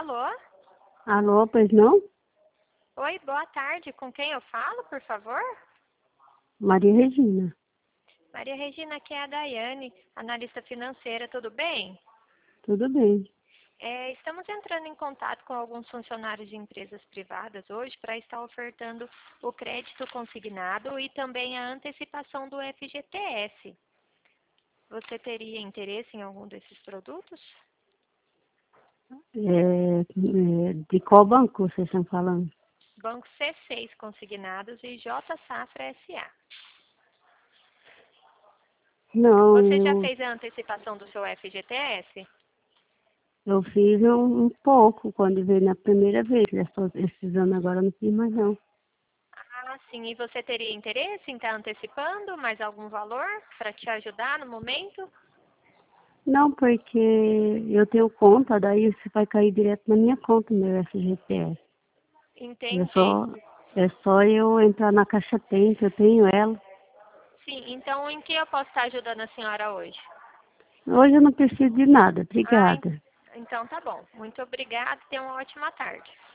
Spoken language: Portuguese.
Alô? Alô, pois não? Oi, boa tarde. Com quem eu falo, por favor? Maria Regina. Maria Regina, aqui é a Daiane, analista financeira, tudo bem? Tudo bem. Estamos entrando em contato com alguns funcionários de empresas privadas hoje para estar ofertando o crédito consignado e também a antecipação do FGTS. Você teria interesse em algum desses produtos? De qual banco vocês estão falando? Banco C6 consignados e J Safra SA. Não, Você já fez a antecipação do seu FGTS? eu fiz um pouco quando veio na primeira vez. Esses anos agora eu não fiz mais não. Ah, sim. E você teria interesse em estar antecipando mais algum valor para te ajudar no momento? Não, porque eu tenho conta, daí você vai cair direto na minha conta, meu FGTS. É Entendi. só, é só eu entrar na Caixa Tem, que eu tenho ela. Sim, então em que eu posso estar ajudando a senhora hoje? Hoje eu não preciso de nada, Ah, obrigada. então tá bom. Muito obrigada e tenha uma ótima tarde.